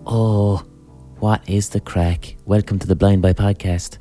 Oh, what is the crack? Welcome to the Blind Boy Podcast.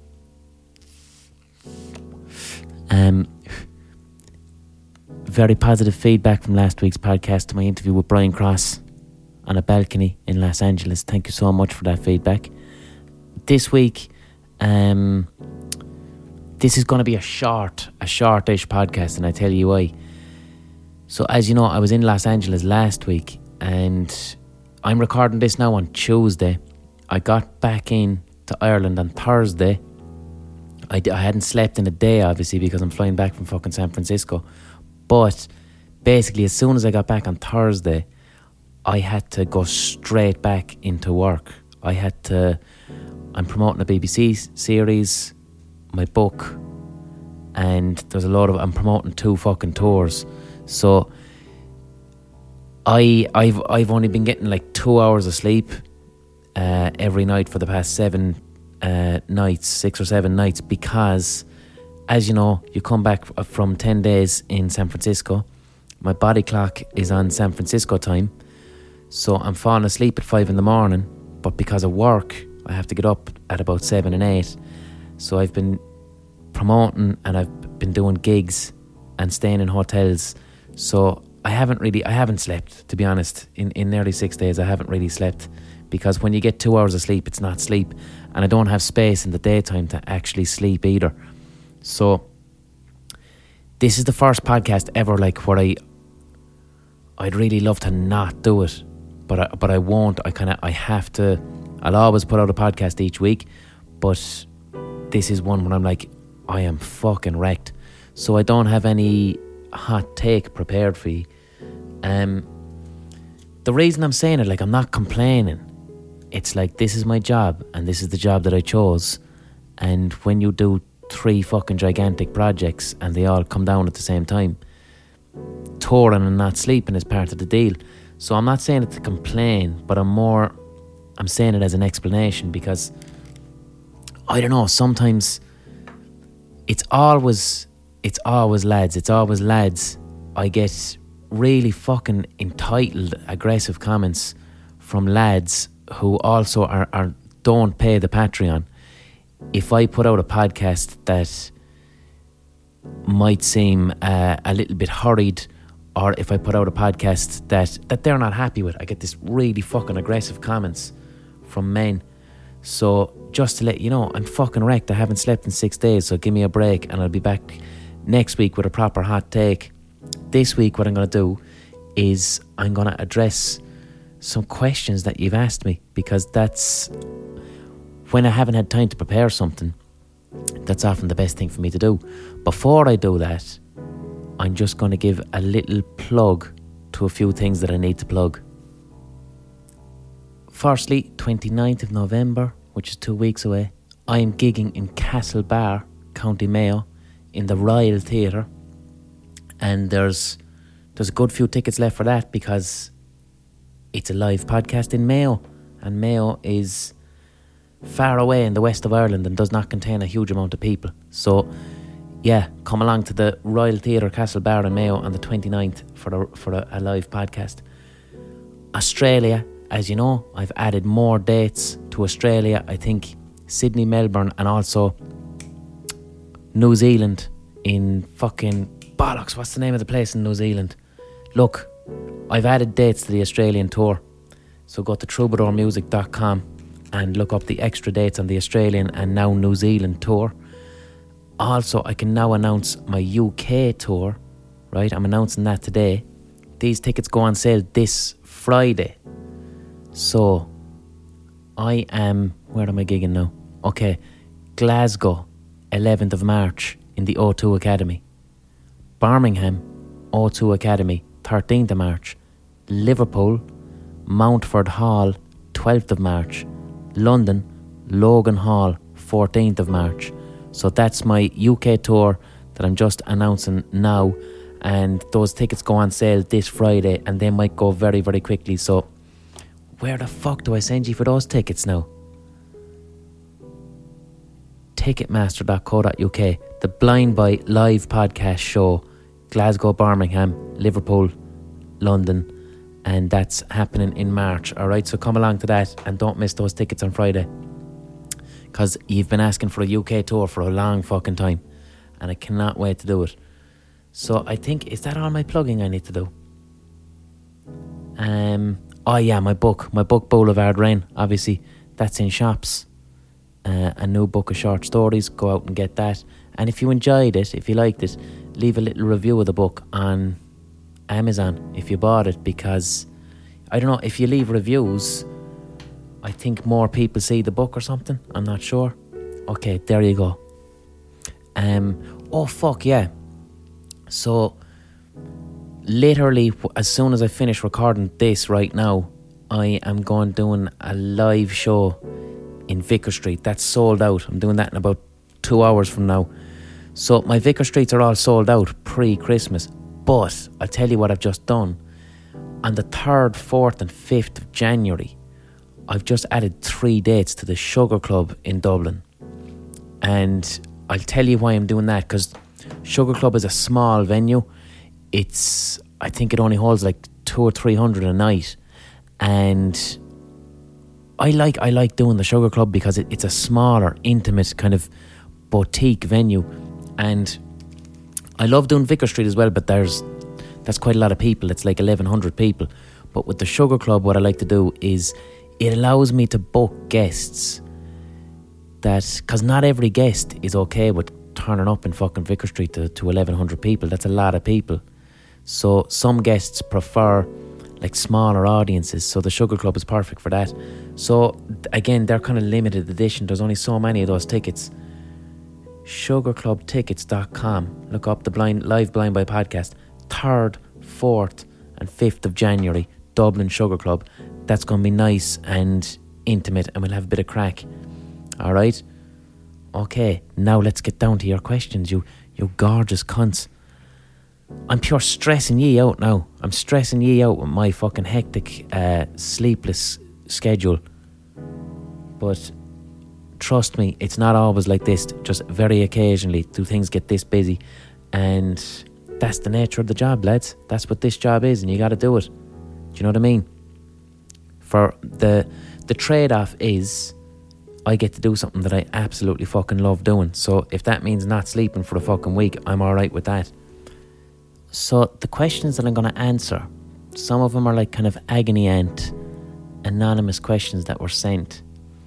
Very positive feedback from last week's podcast to my interview with Brian Cross on a balcony in Los Angeles. Thank you so much for that feedback. This week, this is going to be a shortish podcast, and I tell you why. So, as you know, I was in Los Angeles last week, and I'm recording this now on Tuesday. I got back in to Ireland on Thursday. I hadn't slept in a day, obviously, because I'm flying back from fucking San Francisco. But basically, as soon as I got back on Thursday, I had to go straight back into work. I'm promoting a BBC series, my book, and I'm promoting 2 fucking tours. So I've only been getting like 2 hours of sleep every night for the past 6 or 7 nights, because, as you know, you come back from 10 days in San Francisco. My body clock is on San Francisco time, so I'm falling asleep at 5 a.m, but because of work I have to get up at about 7 and 8. So I've been promoting and I've been doing gigs and staying in hotels. So I haven't slept, to be honest. In nearly 6 days I haven't really slept, because when you get 2 hours of sleep, it's not sleep, and I don't have space in the daytime to actually sleep either. So this is the first podcast ever where I'd really love to not do it, but I won't. I have to. I'll always put out a podcast each week, but this is one when I'm like, I am fucking wrecked. So I don't have any hot take prepared for you. The reason I'm saying it, I'm not complaining. It's this is my job, and this is the job that I chose. And when you do 3 fucking gigantic projects and they all come down at the same time, touring and not sleeping is part of the deal. So I'm not saying it to complain, but I'm saying it as an explanation, because I don't know, sometimes it's always lads. I get really fucking entitled, aggressive comments from lads who also don't pay the Patreon. If I put out a podcast that might seem a little bit hurried, or if I put out a podcast that they're not happy with, I get this really fucking aggressive comments from men. So just to let you know, I'm fucking wrecked. I haven't slept in 6 days, so give me a break, and I'll be back next week with a proper hot take. This week what I'm going to do is I'm going to address some questions that you've asked me, because that's when I haven't had time to prepare something, that's often the best thing for me to do. Before I do that, I'm just going to give a little plug to a few things that I need to plug. Firstly, 29th of November, which is 2 weeks away, I am gigging in Castlebar, County Mayo, in the Royal Theatre. And there's a good few tickets left for that, because it's a live podcast in Mayo, and Mayo is far away in the west of Ireland and does not contain a huge amount of people. So yeah, come along to the Royal Theatre, Castlebar in Mayo on the 29th for a live podcast. Australia, as you know, I've added more dates to Australia. I think Sydney, Melbourne, and also New Zealand in fucking bollocks. What's the name of the place in New Zealand? Look, I've added dates to the Australian tour. So go to troubadourmusic.com and look up the extra dates on the Australian and now New Zealand tour. Also, I can now announce my UK tour, right? I'm announcing that today. These tickets go on sale this Friday. So, where am I gigging now? Okay, Glasgow, 11th of March in the O2 Academy. Birmingham, O2 Academy, 13th of March. Liverpool, Mountford Hall, 12th of March. London, Logan Hall, 14th of March. So that's my UK tour that I'm just announcing now, and those tickets go on sale this Friday, and they might go very, very quickly. So where the fuck do I send you for those tickets now? Ticketmaster.co.uk. The Blind Boy live podcast show, Glasgow, Birmingham, Liverpool, London, and that's happening in March. Alright, so come along to that and don't miss those tickets on Friday, because you've been asking for a UK tour for a long fucking time and I cannot wait to do it. So I think, is that all my plugging I need to do? Oh yeah, my book Boulevard Rain, obviously that's in shops. A new book of short stories, go out and get that. And if you enjoyed it, if you liked it, leave a little review of the book on Amazon if you bought it, because I don't know, if you leave reviews, I think more people see the book or something, I'm not sure. Okay, there you go. Oh fuck yeah, so literally as soon as I finish recording this right now, I am going doing a live show in Vicar Street. That's sold out. I'm doing that in about 2 hours from now. So my Vicar Streets are all sold out pre-Christmas. But I'll tell you what I've just done. On the 3rd, 4th and 5th of January, I've just added 3 dates to the Sugar Club in Dublin. And I'll tell you why I'm doing that, because Sugar Club is a small venue. I think it only holds like 200 or 300 a night. And I like doing the Sugar Club because it's a smaller, intimate kind of boutique venue. And I love doing Vicar Street as well, but that's quite a lot of people. It's like 1,100 people. But with the Sugar Club, what I like to do is it allows me to book guests because not every guest is okay with turning up in fucking Vicar Street to 1,100 people. That's a lot of people. So some guests prefer like smaller audiences, so the Sugar Club is perfect for that. So again, they're kind of limited edition. There's only so many of those tickets. sugarclubtickets.com. Look up the live Blind Boy podcast. 3rd, 4th and 5th of January, Dublin Sugar Club. That's going to be nice and intimate, and we'll have a bit of crack. Alright? Okay, now let's get down to your questions, you gorgeous cunts. I'm pure stressing ye out now. I'm stressing ye out with my fucking hectic, sleepless schedule. But trust me, it's not always like this. Just very occasionally do things get this busy. And that's the nature of the job, lads. That's what this job is, and you got to do it. Do you know what I mean? For the trade-off is I get to do something that I absolutely fucking love doing. So if that means not sleeping for a fucking week, I'm alright with that. So the questions that I'm going to answer, some of them are like kind of agony aunt, anonymous questions that were sent.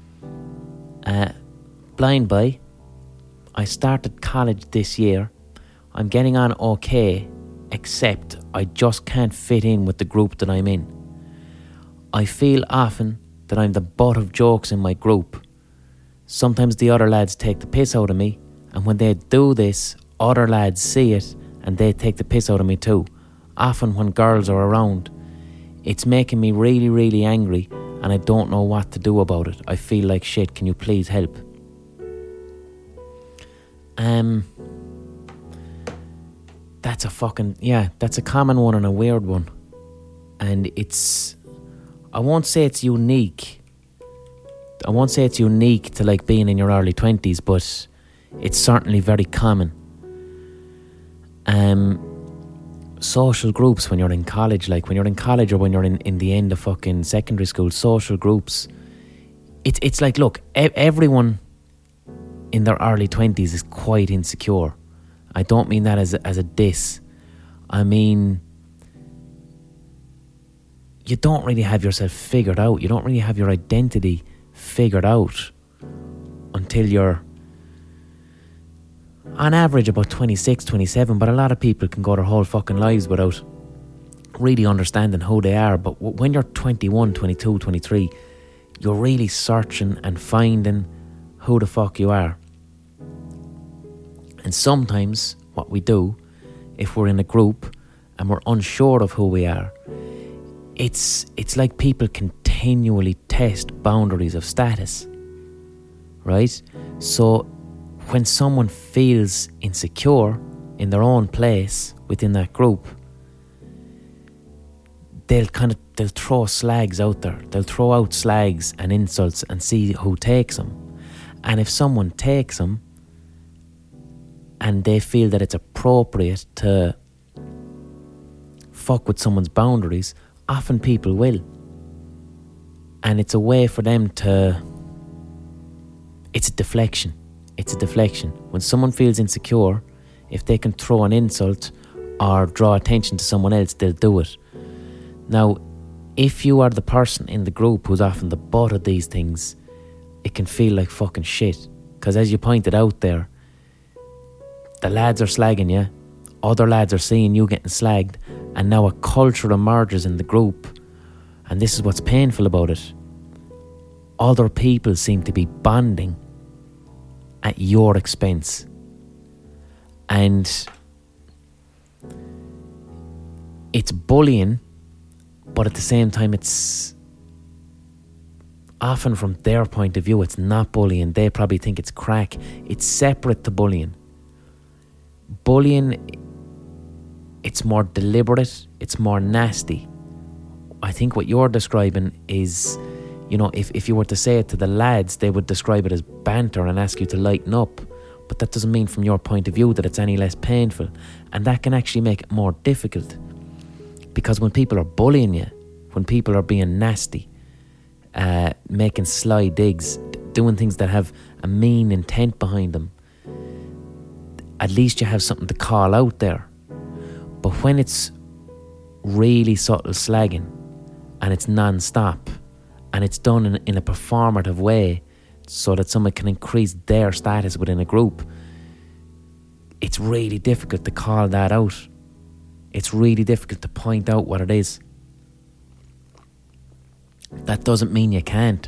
Blind Boy, I started college this year. I'm getting on okay, except I just can't fit in with the group that I'm in. I feel often that I'm the butt of jokes in my group. Sometimes the other lads take the piss out of me, and when they do this, other lads see it and they take the piss out of me too, often when girls are around. It's making me really, really angry, and I don't know what to do about it. I feel like shit. Can you please help? That's a common one and a weird one. And I won't say it's unique. I won't say it's unique to like being in your early 20s, but it's certainly very common. Social groups when you're in college, or when you're in the end of fucking secondary school, social groups, it's like, look, everyone in their early 20s is quite insecure. I don't mean that as a diss. I mean, you don't really have yourself figured out. You don't really have your identity figured out until you're on average about 26, 27, but a lot of people can go their whole fucking lives without really understanding who they are. But when you're 21, 22, 23, you're really searching and finding who the fuck you are. And sometimes what we do, if we're in a group and we're unsure of who we are, it's like people continually test boundaries of status, right? So when someone feels insecure in their own place within that group, they'll throw slags out there. They'll throw out slags and insults and see who takes them. And if someone takes them and they feel that it's appropriate to fuck with someone's boundaries, often people will. And it's a way for them to... It's a deflection. It's a deflection. When someone feels insecure, if they can throw an insult or draw attention to someone else, they'll do it. Now, if you are the person in the group who's often the butt of these things, it can feel like fucking shit. Because as you pointed out there, the lads are slagging you, other lads are seeing you getting slagged, and now a culture emerges in the group. And this is what's painful about it. Other people seem to be bonding at your expense. And it's bullying, but at the same time it's often from their point of view it's not bullying. They probably think it's crack. It's separate to bullying. Bullying, it's more deliberate, it's more nasty. I think what you're describing is, you know, if you were to say it to the lads, they would describe it as banter and ask you to lighten up. But that doesn't mean from your point of view that it's any less painful. And that can actually make it more difficult. Because when people are bullying you, when people are being nasty, making sly digs, doing things that have a mean intent behind them, at least you have something to call out there. But when it's really subtle slagging and it's non-stop and it's done in a performative way so that someone can increase their status within a group, it's really difficult to call that out. It's really difficult to point out what it is. That doesn't mean you can't.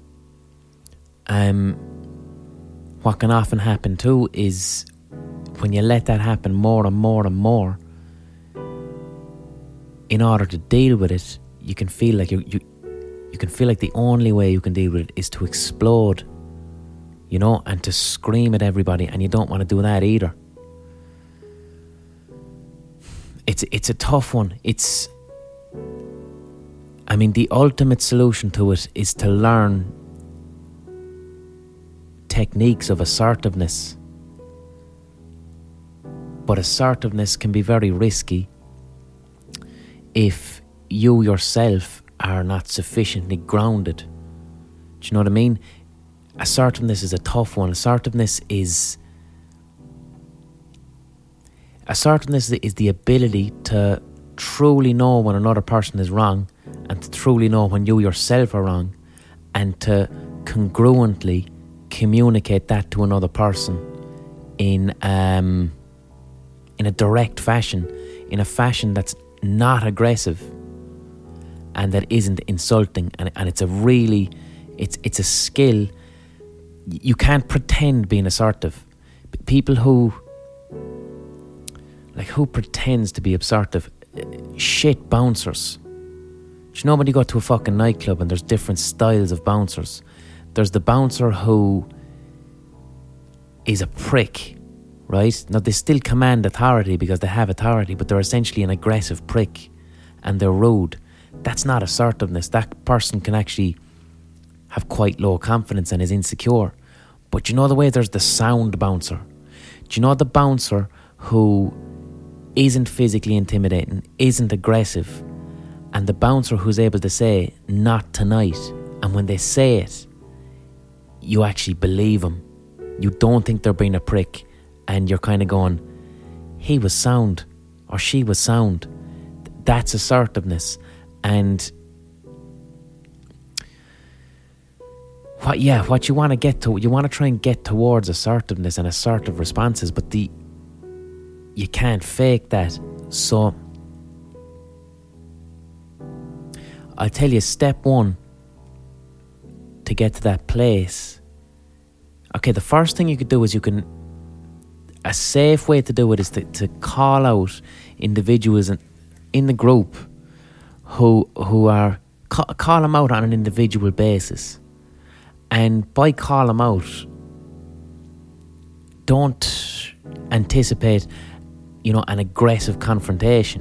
What can often happen too is when you let that happen more and more and more, in order to deal with it, you can feel like you can feel like the only way you can deal with it is to explode, you know, and to scream at everybody, and you don't want to do that either. It's a tough one. The ultimate solution to it is to learn techniques of assertiveness. But assertiveness can be very risky if you yourself are not sufficiently grounded. Do you know what I mean? Assertiveness is a tough one. Assertiveness is the ability to truly know when another person is wrong and to truly know when you yourself are wrong, and to congruently communicate that to another person in a direct fashion, in a fashion that's not aggressive and that isn't insulting, and it's a really it's a skill. You can't pretend being assertive. People who pretends to be assertive, shit bouncers. Do you know when you go to a fucking nightclub and there's different styles of bouncers? There's the bouncer who is a prick, right? Now they still command authority because they have authority, but they're essentially an aggressive prick and they're rude. That's not assertiveness. That person can actually have quite low confidence and is insecure. But you know the way there's the sound bouncer? Do you know the bouncer who isn't physically intimidating, isn't aggressive, and the bouncer who's able to say, not tonight, and when they say it, you actually believe them. You don't think they're being a prick, and you're kind of going, he was sound, or she was sound. That's assertiveness. And what you want to get to, you want to try and get towards assertiveness and assertive responses, but you can't fake that. So I'll tell you, step one to get to that place. Okay, the first thing you could do is a safe way to do it is to call out individuals in the group who are, call them out on an individual basis. And by call them out, don't anticipate, an aggressive confrontation.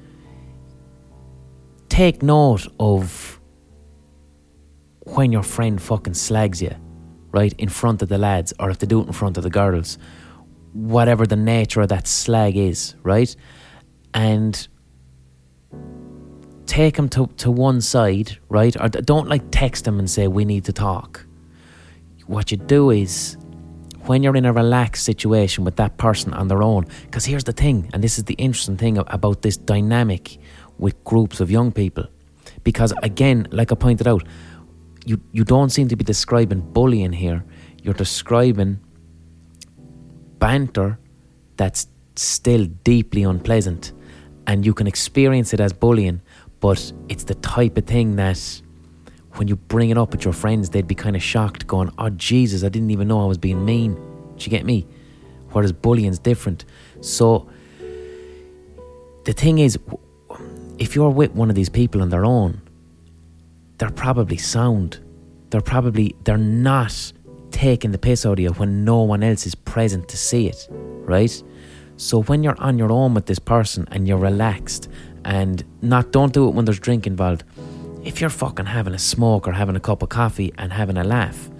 Take note of when your friend fucking slags you, right, in front of the lads, or if they do it in front of the girls, whatever the nature of that slag is, right? And take them to one side, right? Or don't like text them and say, we need to talk. What you do is, when you're in a relaxed situation with that person on their own, because here's the thing, and this is the interesting thing about this dynamic with groups of young people, because again, like I pointed out, you don't seem to be describing bullying here. You're describing banter that's still deeply unpleasant, and you can experience it as bullying, but it's the type of thing that when you bring it up with your friends, they'd be kind of shocked, going, oh Jesus, I didn't even know I was being mean. Do you get me? Whereas bullying's different. So the thing is, if you're with one of these people on their own, they're probably sound. They're not taking the piss out of you when no one else is present to see it, right? So when you're on your own with this person and you're relaxed, and don't do it when there's drink involved. If you're fucking having a smoke or having a cup of coffee and having a laugh,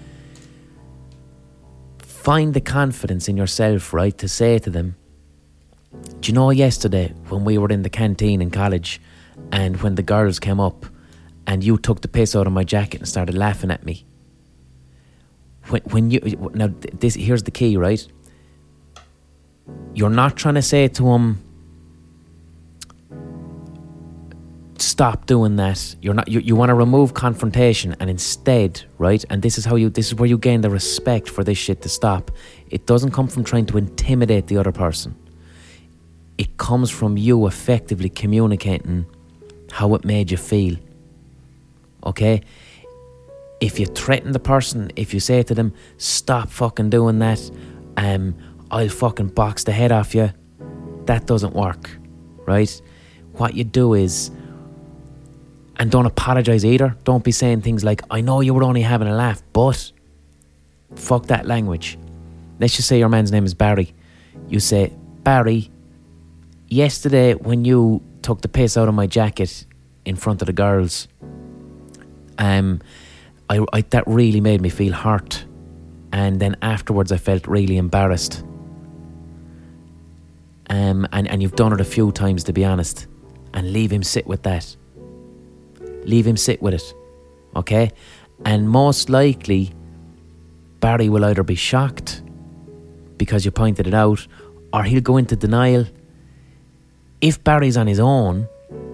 find the confidence in yourself, right, to say to them, do you know yesterday when we were in the canteen in college and when the girls came up and you took the piss out of my jacket and started laughing at me? Here's the key, right? You're not trying to say to them, stop doing that. You want to remove confrontation, and instead, right? And this is where you gain the respect for this shit to stop. It doesn't come from trying to intimidate the other person. It comes from you effectively communicating how it made you feel. Okay? If you threaten the person, if you say to them, stop fucking doing that, I'll fucking box the head off you, that doesn't work, right? What you do is, and don't apologise either. Don't be saying things like, I know you were only having a laugh, but fuck that language. Let's just say your man's name is Barry. You say, Barry, yesterday when you took the piss out of my jacket in front of the girls, that really made me feel hurt. And then afterwards I felt really embarrassed. And you've done it a few times, to be honest. And leave him sit with that. Leave him sit with it, okay? And most likely, Barry will either be shocked because you pointed it out, or he'll go into denial. If Barry's on his own,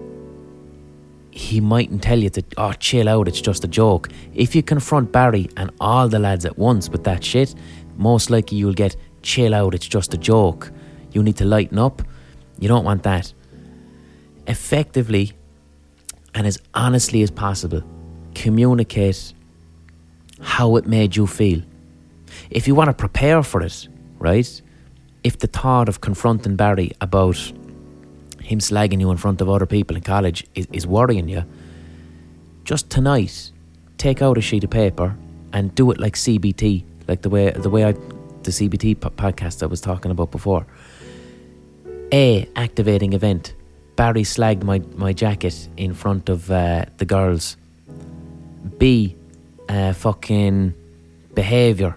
he mightn't tell you to, oh, chill out, it's just a joke. If you confront Barry and all the lads at once with that shit, most likely you'll get, chill out, it's just a joke. You need to lighten up. You don't want that. Effectively, and as honestly as possible, communicate how it made you feel. If you want to prepare for it, right? If the thought of confronting Barry about him slagging you in front of other people in college is worrying you, just tonight, take out a sheet of paper and do it like CBT, like the CBT podcast I was talking about before. A, activating event. Barry slagged my jacket in front of the girls. B, fucking behaviour.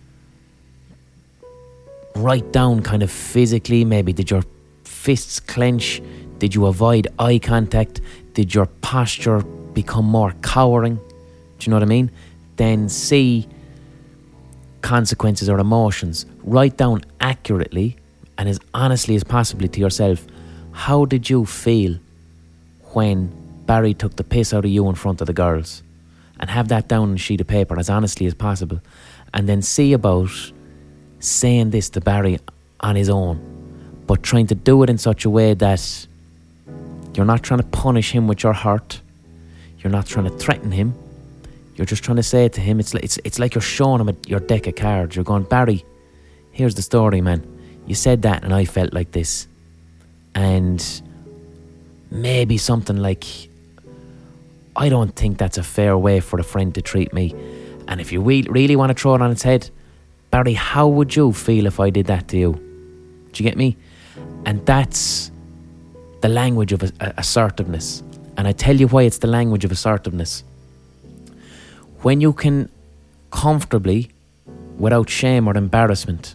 Write down kind of physically, maybe did your fists clench? Did you avoid eye contact? Did your posture become more cowering? Do you know what I mean? Then C, consequences or emotions. Write down accurately and as honestly as possibly to yourself, how did you feel when Barry took the piss out of you in front of the girls? And have that down on a sheet of paper as honestly as possible. And then see about saying this to Barry on his own, but trying to do it in such a way that you're not trying to punish him with your hurt. You're not trying to threaten him. You're just trying to say to him, it's like you're showing him your deck of cards. You're going, Barry, here's the story, man. You said that and I felt like this. And maybe something like, I don't think that's a fair way for a friend to treat me. And if you really want to throw it on its head, Barry, how would you feel if I did that to you? Do you get me? And that's the language of assertiveness. And I tell you why it's the language of assertiveness. When you can comfortably, without shame or embarrassment,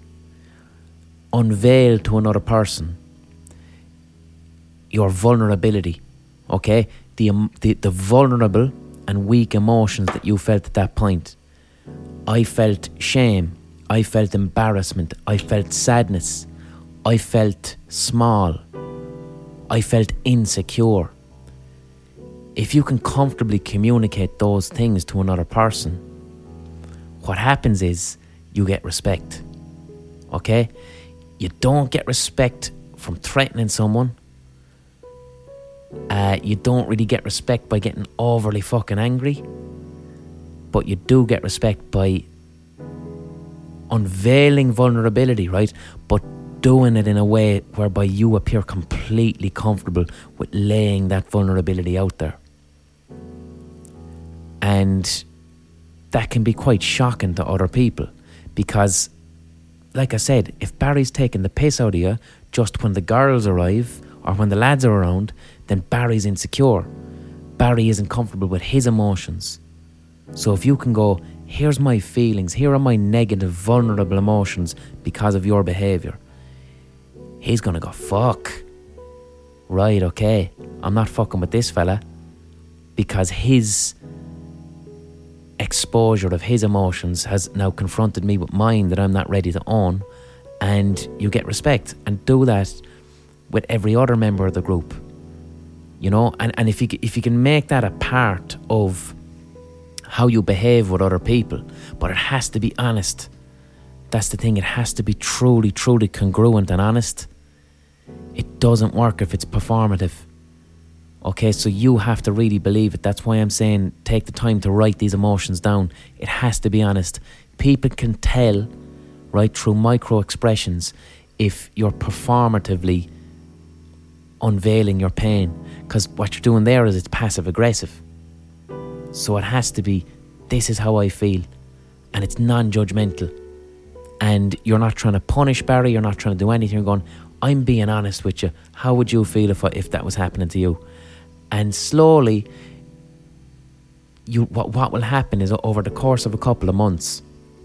unveil to another person your vulnerability, Okay? The vulnerable and weak emotions that you felt at that point. I felt shame. I felt embarrassment. I felt sadness. I felt small. I felt insecure. If you can comfortably communicate those things to another person, what happens is you get respect. Okay? You don't get respect from threatening someone. You don't really get respect by getting overly fucking angry. But you do get respect by unveiling vulnerability, right? But doing it in a way whereby you appear completely comfortable with laying that vulnerability out there. And that can be quite shocking to other people because, like I said, if Barry's taking the piss out of you just when the girls arrive or when the lads are around, then Barry's insecure. Barry isn't comfortable with his emotions. So if you can go, here's my feelings, here are my negative, vulnerable emotions because of your behaviour, he's going to go, fuck. Right, okay, I'm not fucking with this fella because his exposure of his emotions has now confronted me with mine that I'm not ready to own. And you get respect, and do that with every other member of the group, you know. And if you can make that a part of how you behave with other people, but it has to be honest. That's the thing, it has to be truly congruent and honest. It doesn't work if it's performative. Okay, so you have to really believe it. That's why I'm saying take the time to write these emotions down. It has to be honest. People can tell, right, through micro expressions if you're performatively unveiling your pain, because what you're doing there is it's passive aggressive. So it has to be, this is how I feel, and it's non-judgmental. And you're not trying to punish Barry, you're not trying to do anything. You're going, I'm being honest with you. How would you feel if that was happening to you? And slowly, what will happen is over the course of a couple of months,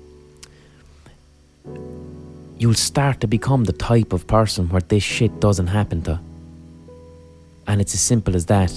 you'll start to become the type of person where this shit doesn't happen to. And it's as simple as that.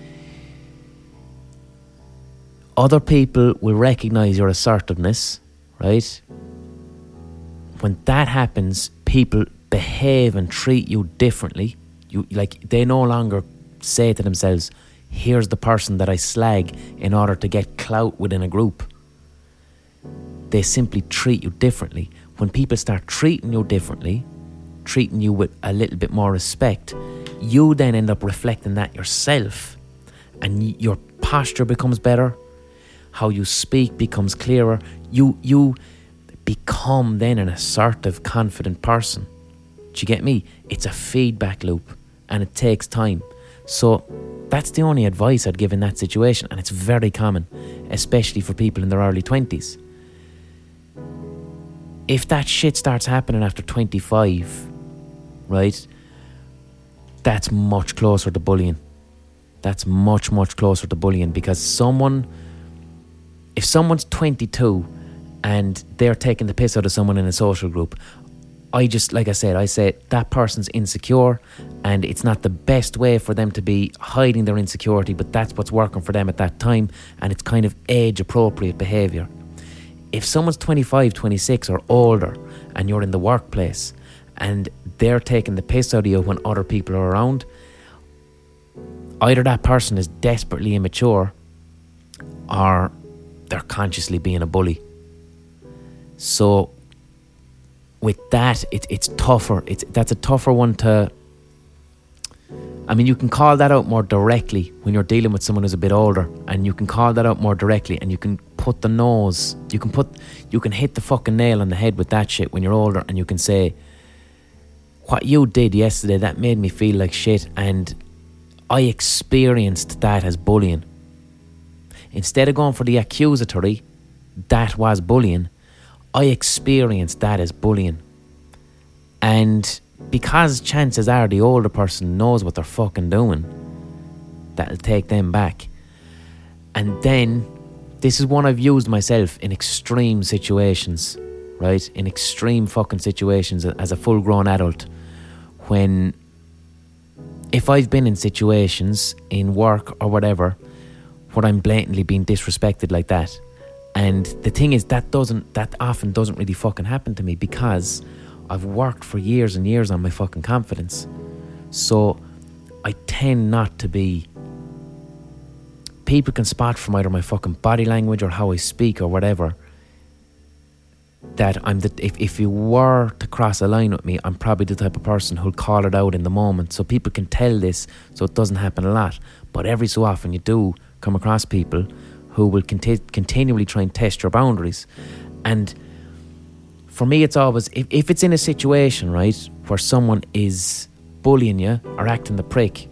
Other people will recognise your assertiveness, right? When that happens, people behave and treat you differently. They no longer say to themselves, here's the person that I slag in order to get clout within a group. They simply treat you differently. When people start treating you differently, treating you with a little bit more respect, you then end up reflecting that yourself, and your posture becomes better. How you speak becomes clearer. You become then an assertive, confident person. Do you get me? It's a feedback loop, and it takes time. So that's the only advice I'd give in that situation, and it's very common, especially for people in their early 20s. If that shit starts happening after 25, right, that's much closer to bullying. That's much closer to bullying, because if someone's 22 and they're taking the piss out of someone in a social group, I say that person's insecure, and it's not the best way for them to be hiding their insecurity, but that's what's working for them at that time, and it's kind of age-appropriate behaviour. If someone's 25, 26 or older, and you're in the workplace, and they're taking the piss out of you when other people are around, either that person is desperately immature, or they're consciously being a bully. So with that, it's tougher. That's a tougher one to... I mean, you can call that out more directly when you're dealing with someone who's a bit older, and you can call that out more directly, and you can put the nose, you can hit the fucking nail on the head with that shit when you're older, and you can say, what you did yesterday, that made me feel like shit, and I experienced that as bullying. Instead of going for the accusatory, that was bullying, I experienced that as bullying. And because chances are the older person knows what they're fucking doing, that'll take them back. And then, this is one I've used myself in extreme situations, right? In extreme fucking situations as a full-grown adult, when if I've been in situations in work or whatever where I'm blatantly being disrespected like that, and the thing is that often doesn't really fucking happen to me because I've worked for years and years on my fucking confidence. So I tend not to be... People can spot from either my fucking body language or how I speak or whatever that if you were to cross a line with me, I'm probably the type of person who'll call it out in the moment. So people can tell this, so it doesn't happen a lot. But every so often you do come across people who will continually try and test your boundaries. And for me, it's always, if it's in a situation, right, where someone is bullying you or acting the prick,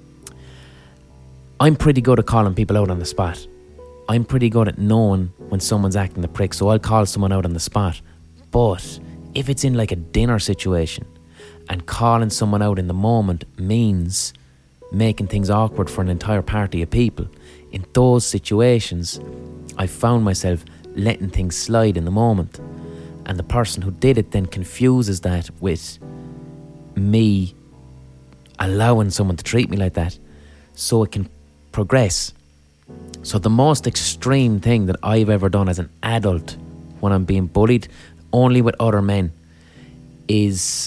I'm pretty good at calling people out on the spot. I'm pretty good at knowing when someone's acting the prick, so I'll call someone out on the spot. But if it's in like a dinner situation and calling someone out in the moment means making things awkward for an entire party of people, in those situations, I found myself letting things slide in the moment. And the person who did it then confuses that with me allowing someone to treat me like that, so it can progress. So the most extreme thing that I've ever done as an adult when I'm being bullied, only with other men, is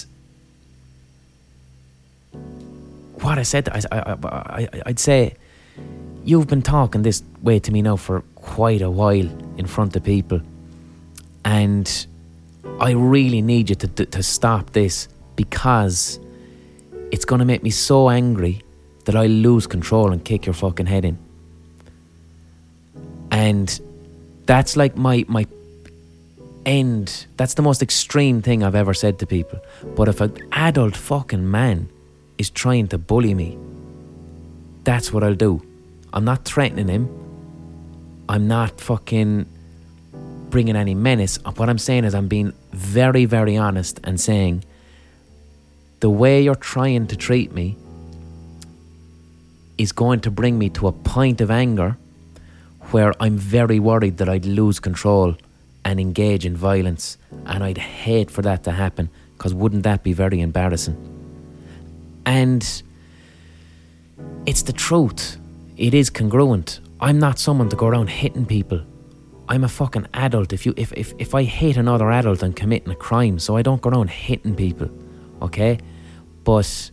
what I said. I'd say, you've been talking this way to me now for quite a while in front of people, and I really need you to stop this, because it's going to make me so angry that I lose control and kick your fucking head in. And that's like my end. That's the most extreme thing I've ever said to people. But if an adult fucking man is trying to bully me, that's what I'll do. I'm not threatening him. I'm not fucking bringing any menace. What I'm saying is I'm being very, very honest and saying, the way you're trying to treat me is going to bring me to a point of anger where I'm very worried that I'd lose control and engage in violence, and I'd hate for that to happen, because wouldn't that be very embarrassing? And it's the truth. It is congruent. I'm not someone to go around hitting people. I'm a fucking adult. If I hate another adult, I'm committing a crime, so I don't go around hitting people, okay? But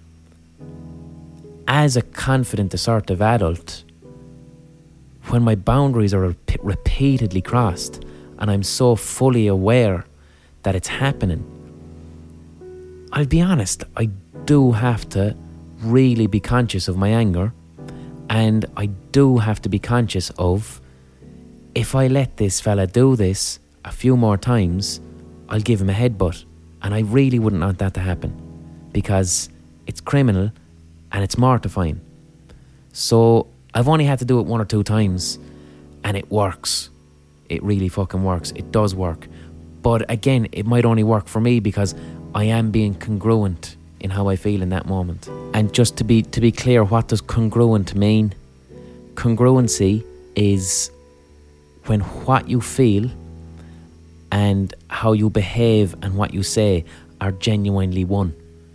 as a confident, assertive adult, when my boundaries are repeatedly crossed and I'm so fully aware that it's happening, I'll be honest, I do have to really be conscious of my anger, and I do have to be conscious of, if I let this fella do this a few more times, I'll give him a headbutt, and I really wouldn't want that to happen, because it's criminal and it's mortifying. So I've only had to do it 1 or 2 times, and it works. It really fucking works. It does work. But again, it might only work for me because I am being congruent in how I feel in that moment. And just to be clear, what does congruent mean? Congruency is when what you feel and how you behave and what you say are genuinely one.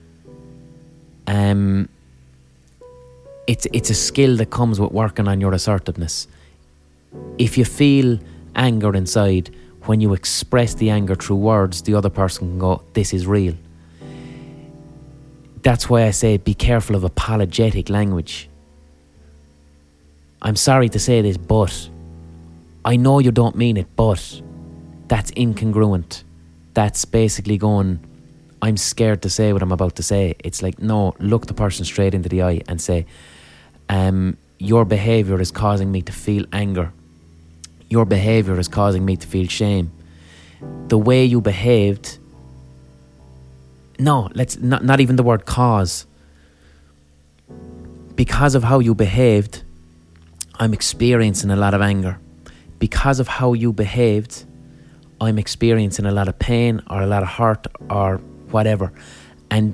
It's a skill that comes with working on your assertiveness. If you feel anger inside, when you express the anger through words, the other person can go, this is real. That's why I say be careful of apologetic language. I'm sorry to say this, but I know you don't mean it, but that's incongruent. That's basically going, I'm scared to say what I'm about to say. It's like, no, look the person straight into the eye and say, your behaviour is causing me to feel anger. Your behaviour is causing me to feel shame. The way you behaved... No, let's not even the word cause. Because of how you behaved, I'm experiencing a lot of anger. Because of how you behaved, I'm experiencing a lot of pain or a lot of hurt or whatever. And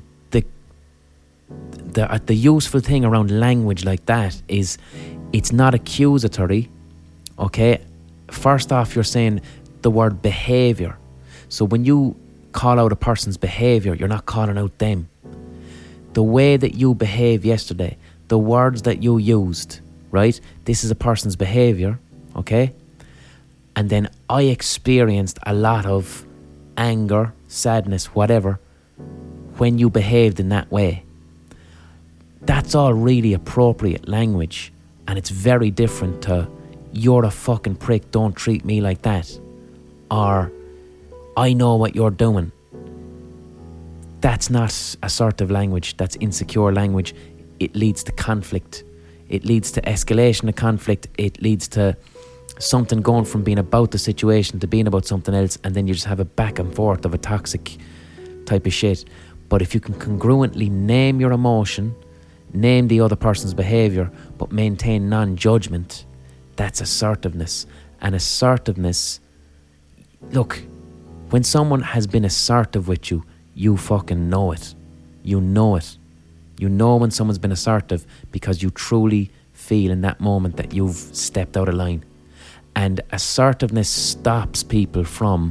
the useful thing around language like that is it's not accusatory, okay? First off, you're saying the word behaviour. So when you call out a person's behaviour, you're not calling out them. the way that you behave yesterday, the words that you used, right? This is a person's behaviour, okay? And then I experienced a lot of anger, sadness, whatever, when you behaved in that way. That's all really appropriate language, and it's very different to "you're a fucking prick, don't treat me like that," or "I know what you're doing." That's not assertive language, that's insecure language. It leads to conflict. It leads to escalation of conflict. It leads to something going from being about the situation to being about something else, and then you just have a back and forth of a toxic type of shit. But if you can congruently name your emotion, name the other person's behaviour, but maintain non-judgment, that's assertiveness. And assertiveness, look, when someone has been assertive with you, you fucking know it. You know it. You know when someone's been assertive because you truly feel in that moment that you've stepped out of line. And assertiveness stops people from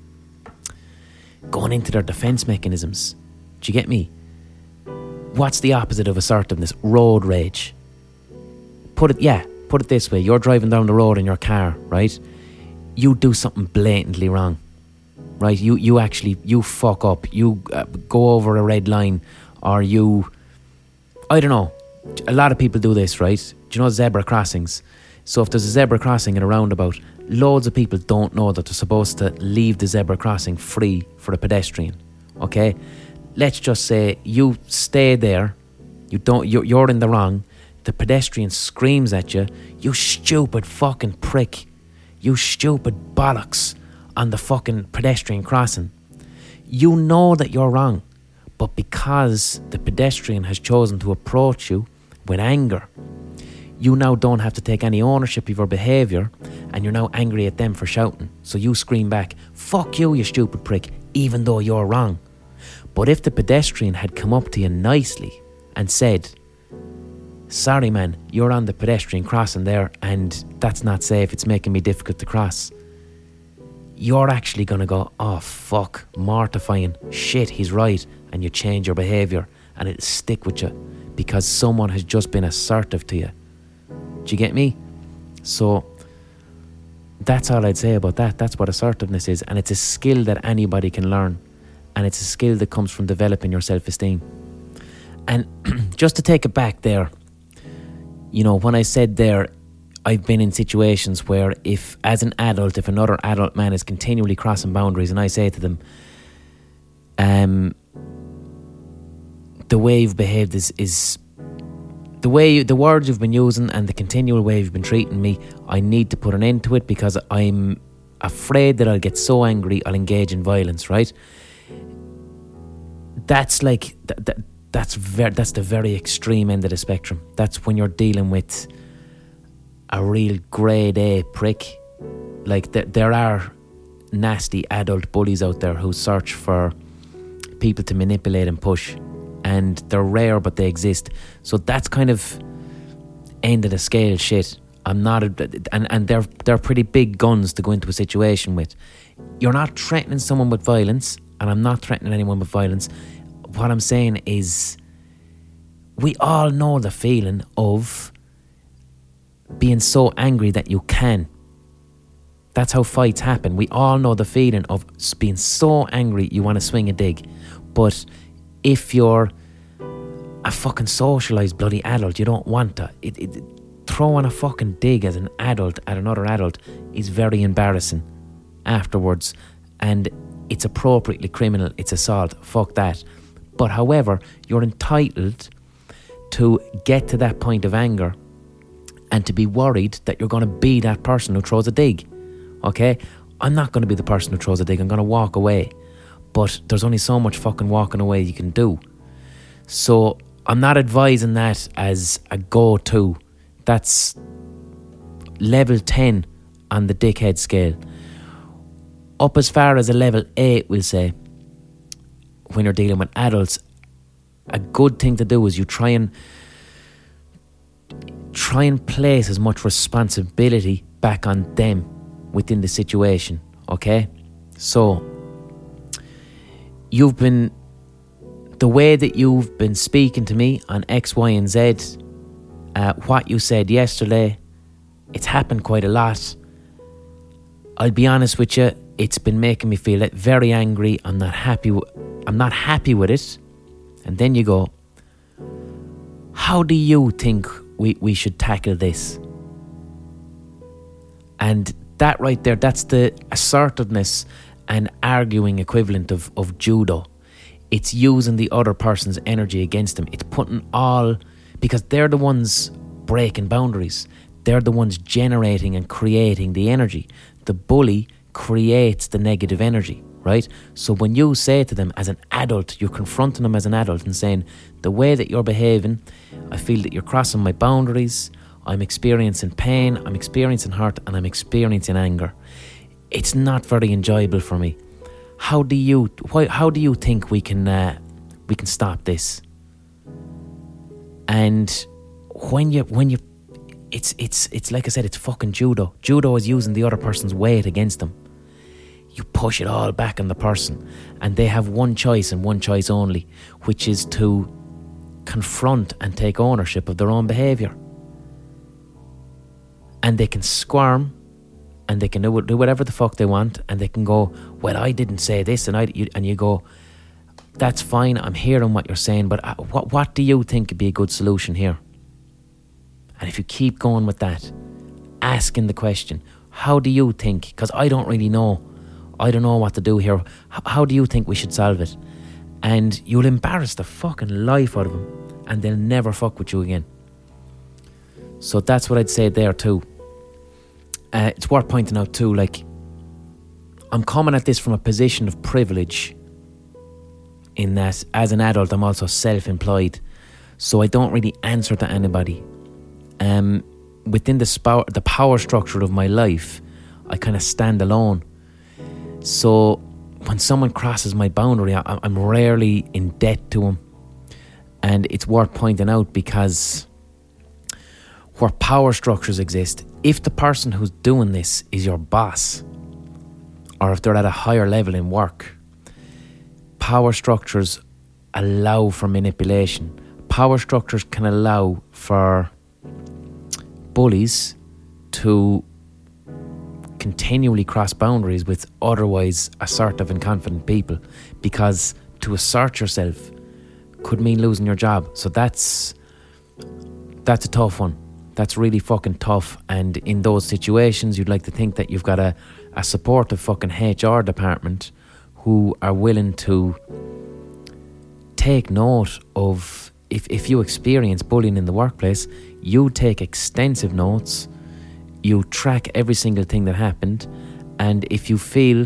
going into their defence mechanisms. Do you get me? What's the opposite of assertiveness? Road rage. Put it this way. You're driving down the road in your car, right? You do something blatantly wrong, right? You fuck up. You go over a red line, or I don't know. A lot of people do this, right? Do you know zebra crossings? So if there's a zebra crossing in a roundabout, loads of people don't know that they're supposed to leave the zebra crossing free for a pedestrian. Okay? Let's just say you stay there. You're in the wrong. The pedestrian screams at you, "You stupid fucking prick. You stupid bollocks," on the fucking pedestrian crossing. You know that you're wrong, but because the pedestrian has chosen to approach you with anger, you now don't have to take any ownership of your behaviour, and you're now angry at them for shouting. So you scream back, "Fuck you, you stupid prick," even though you're wrong. But if the pedestrian had come up to you nicely and said, "Sorry man, you're on the pedestrian crossing there and that's not safe, it's making me difficult to cross," you're actually going to go, "Oh fuck, mortifying, shit, he's right," and you change your behaviour, and it'll stick with you because someone has just been assertive to you. Do you get me? So that's all I'd say about that. That's what assertiveness is, and it's a skill that anybody can learn, and it's a skill that comes from developing your self-esteem. And just to take it back there, you know, when I said there, I've been in situations where if another adult man is continually crossing boundaries and I say to them, the way you've behaved is the words you've been using and the continual way you've been treating me, I need to put an end to it because I'm afraid that I'll get so angry I'll engage in violence, right? That's like that's the very extreme end of the spectrum. That's when you're dealing with a real grade A prick. Like there are nasty adult bullies out there who search for people to manipulate and push, and they're rare but they exist. So that's kind of end of the scale shit. I'm not and they're pretty big guns to go into a situation with. You're not threatening someone with violence, and I'm not threatening anyone with violence. What I'm saying is, we all know the feeling of being so angry that you can. That's how fights happen. We all know the feeling of being so angry you want to swing a dig. But if you're a fucking socialised bloody adult, you don't want to. Throwing a fucking dig as an adult at another adult is very embarrassing afterwards, and it's appropriately criminal. It's assault. Fuck that. But however, you're entitled to get to that point of anger and to be worried that you're going to be that person who throws a dig. Okay? I'm not going to be the person who throws a dig. I'm going to walk away. But there's only so much fucking walking away you can do. So I'm not advising that as a go-to. That's level 10 on the dickhead scale. Up as far as a level 8, we'll say, when you're dealing with adults, a good thing to do is you try and place as much responsibility back on them within the situation, okay? So you've been the way that you've been speaking to me on X, Y and Z, what you said yesterday, it's happened quite a lot. I'll be honest with you, it's been making me feel very angry. I'm not happy with it. And then you go, how do you think we should tackle this? And that right there, that's the assertiveness and arguing equivalent of judo. It's using the other person's energy against them. It's putting because they're the ones breaking boundaries. They're the ones generating and creating the energy. The bully creates the negative energy, right? So when you say to them as an adult, you're confronting them as an adult and saying, the way that you're behaving, I feel that you're crossing my boundaries. I'm experiencing pain, I'm experiencing hurt, and I'm experiencing anger. It's not very enjoyable for me. How do you think we can stop this? And when you it's like I said, it's fucking judo. Judo is using the other person's weight against them. You push it all back on the person, and they have one choice and one choice only, which is to confront and take ownership of their own behaviour. And they can squirm, and they can do whatever the fuck they want, and they can go, well, I didn't say this, and you go, that's fine, I'm hearing what you're saying, but what do you think would be a good solution here? And if you keep going with that, asking the question, how do you think? Because I don't really know. I don't know what to do here. How do you think we should solve it? And you'll embarrass the fucking life out of them, and they'll never fuck with you again. So that's what I'd say there too. It's worth pointing out too, like, I'm coming at this from a position of privilege, in that as an adult I'm also self-employed, so I don't really answer to anybody. Within the power structure of my life, I kind of stand alone. So when someone crosses my boundary, I'm rarely in debt to them. And it's worth pointing out, because where power structures exist, if the person who's doing this is your boss, or if they're at a higher level in work, power structures allow for manipulation. Power structures can allow for bullies to continually cross boundaries with otherwise assertive and confident people, because to assert yourself could mean losing your job. So that's a tough one. That's really fucking tough. And in those situations, you'd like to think that you've got a supportive fucking HR department who are willing to take note of, if you experience bullying in the workplace, you take extensive notes, you track every single thing that happened, and if you feel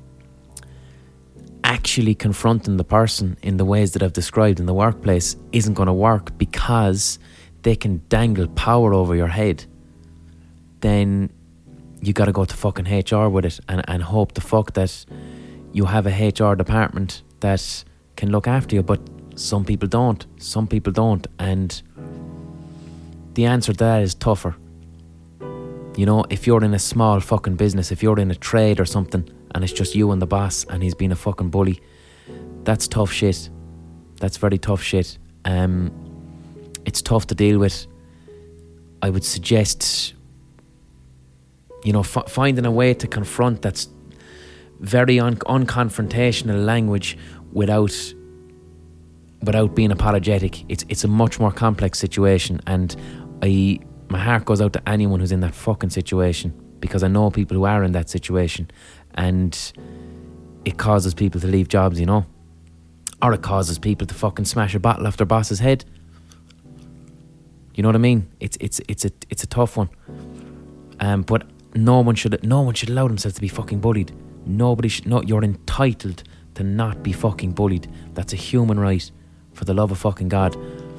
actually confronting the person in the ways that I've described in the workplace isn't going to work because they can dangle power over your head, then you got to go to fucking HR with it and hope the fuck that you have a HR department that can look after you. But some people don't. And the answer to that is tougher. You know, if you're in a small fucking business, if you're in a trade or something, and it's just you and the boss, and he's been a fucking bully, that's tough shit. That's very tough shit. It's tough to deal with. I would suggest, you know, finding a way to confront that's very unconfrontational language without being apologetic. It's a much more complex situation, and my heart goes out to anyone who's in that fucking situation, because I know people who are in that situation, and it causes people to leave jobs, you know, or it causes people to fucking smash a bottle off their boss's head. You know what I mean? It's a tough one. But no one should allow themselves to be fucking bullied. You're entitled to not be fucking bullied. That's a human right, for the love of fucking God.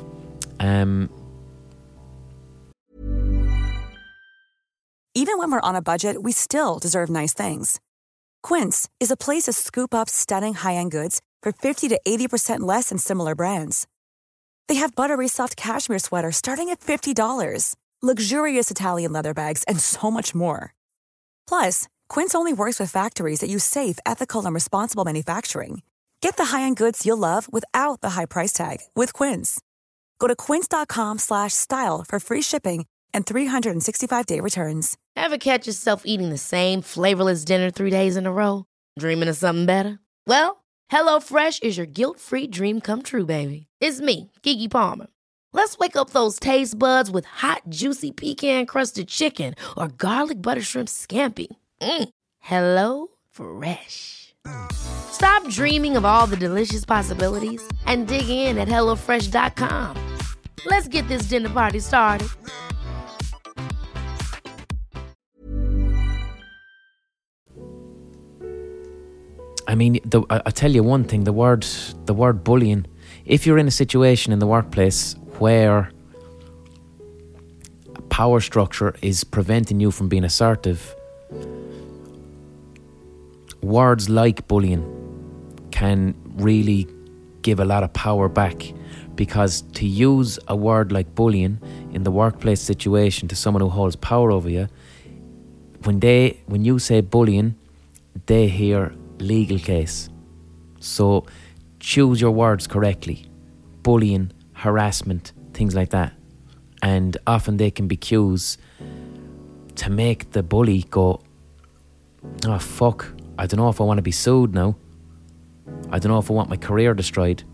Even when we're on a budget, we still deserve nice things. Quince is a place to scoop up stunning high-end goods for 50 to 80% less than similar brands. They have buttery soft cashmere sweaters starting at $50, luxurious Italian leather bags, and so much more. Plus, Quince only works with factories that use safe, ethical, and responsible manufacturing. Get the high-end goods you'll love without the high price tag with Quince. Go to quince.com/style for free shipping and 365-day returns. Ever catch yourself eating the same flavorless dinner 3 days in a row? Dreaming of something better? Well, HelloFresh is your guilt-free dream come true, baby. It's me, Keke Palmer. Let's wake up those taste buds with hot, juicy pecan-crusted chicken or garlic butter shrimp scampi. Hello Fresh. Stop dreaming of all the delicious possibilities and dig in at HelloFresh.com. Let's get this dinner party started. I mean, I tell you one thing, the word bullying, if you're in a situation in the workplace where a power structure is preventing you from being assertive, words like bullying can really give a lot of power back, because to use a word like bullying in the workplace situation to someone who holds power over you, when you say bullying, they hear legal case. So choose your words correctly. Bullying, harassment, things like that. And often they can be cues to make the bully go, oh fuck, I don't know if I want to be sued now. I don't know if I want my career destroyed.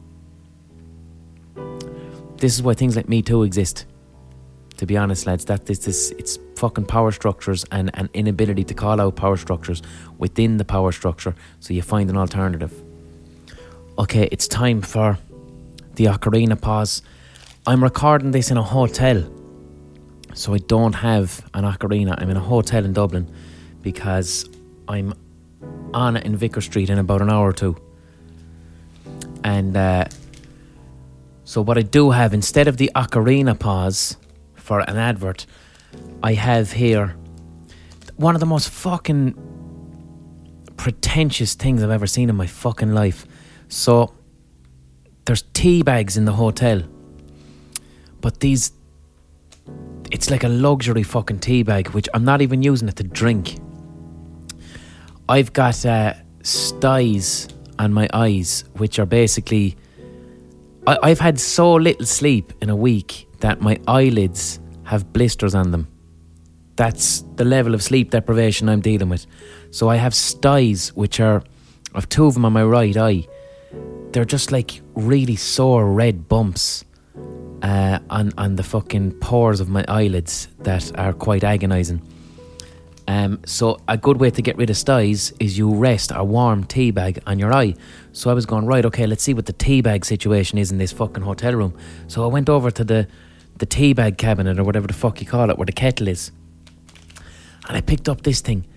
This is why things like Me Too exist. To be honest, lads, it's fucking power structures and an inability to call out power structures within the power structure, so you find an alternative. Okay, it's time for the Ocarina pause. I'm recording this in a hotel, so I don't have an Ocarina. I'm in a hotel in Dublin because I'm on it in Vicar Street in about an hour or two. And so what I do have, instead of the Ocarina pause for an advert, I have here one of the most fucking pretentious things I've ever seen in my fucking life. So there's tea bags in the hotel, but it's like a luxury fucking tea bag, which I'm not even using it to drink. I've got styes on my eyes, which are basically, I've had so little sleep in a week that my eyelids have blisters on them. That's the level of sleep deprivation I'm dealing with. So I have styes, which are, I've two of them on my right eye. They're just like really sore red bumps on the fucking pores of my eyelids that are quite agonising. So a good way to get rid of styes is you rest a warm tea bag on your eye. So I was going, right, okay, let's see what the tea bag situation is in this fucking hotel room. So I went over to the tea bag cabinet, or whatever the fuck you call it, where the kettle is, and I picked up this thing.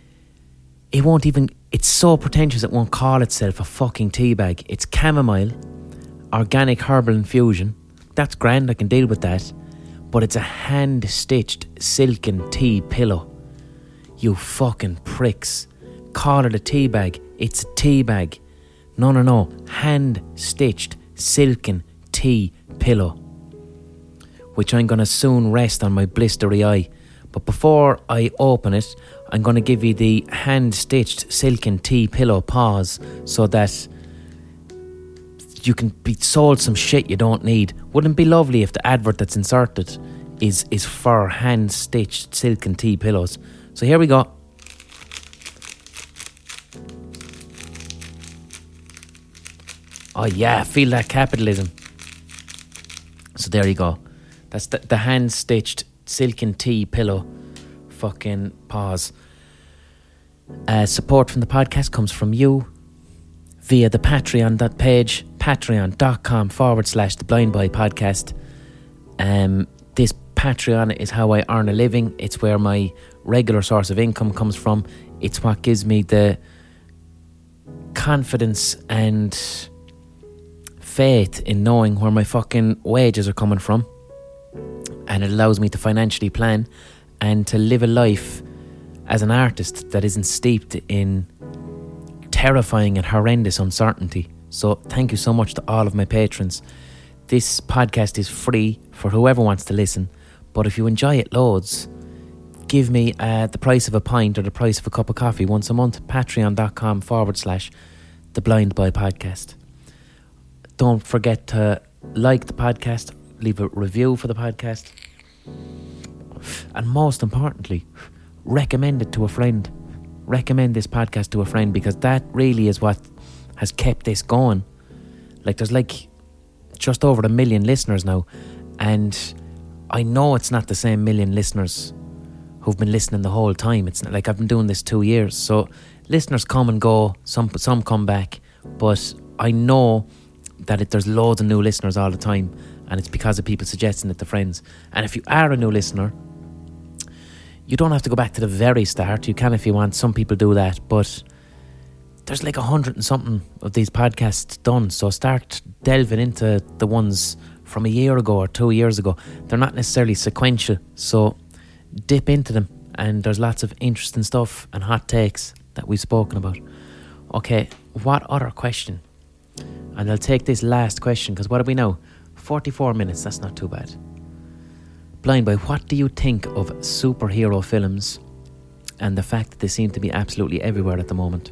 It's so pretentious it won't call itself a fucking tea bag. It's chamomile, organic herbal infusion. That's grand, I can deal with that. But it's a hand-stitched silken tea pillow. You fucking pricks. Call it a tea bag. It's a tea bag. No. Hand-stitched silken tea pillow, which I'm going to soon rest on my blistery eye. But before I open it, I'm going to give you the hand-stitched silken tea pillow pause, so that you can be sold some shit you don't need. Wouldn't it be lovely if the advert that's inserted is for hand-stitched silken tea pillows? So here we go. Oh yeah, feel that capitalism. So there you go. That's the hand-stitched silken tea pillow fucking pause. Support from the podcast comes from you via the Patreon page, patreon.com/The Blind Boy Podcast. This Patreon is how I earn a living. It's where my regular source of income comes from. It's what gives me the confidence and faith in knowing where my fucking wages are coming from. And it allows me to financially plan and to live a life as an artist that isn't steeped in terrifying and horrendous uncertainty. So thank you so much to all of my patrons. This podcast is free for whoever wants to listen, but if you enjoy it loads, give me the price of a pint or the price of a cup of coffee once a month. Patreon.com/The the Blind Boy podcast. Don't forget to like the podcast, leave a review for the podcast, and most importantly, recommend it to a friend. Recommend this podcast to a friend, because that really is what has kept this going. Like, there's like just over 1 million listeners now, and I know it's not the same 1 million listeners who've been listening the whole time. It's not like I've been doing this 2 years, so listeners come and go, some come back, but I know that there's loads of new listeners all the time, and it's because of people suggesting it to friends. And if you are a new listener, you don't have to go back to the very start. You can if you want. Some people do that, but there's like 100 and something of these podcasts done, so start delving into the ones from a year ago or 2 years ago. They're not necessarily sequential, so dip into them, and there's lots of interesting stuff and hot takes that we've spoken about. Okay, what other question? And I'll take this last question, because what are we now? 44 minutes, that's not too bad. Blind Boy, what do you think of superhero films and the fact that they seem to be absolutely everywhere at the moment?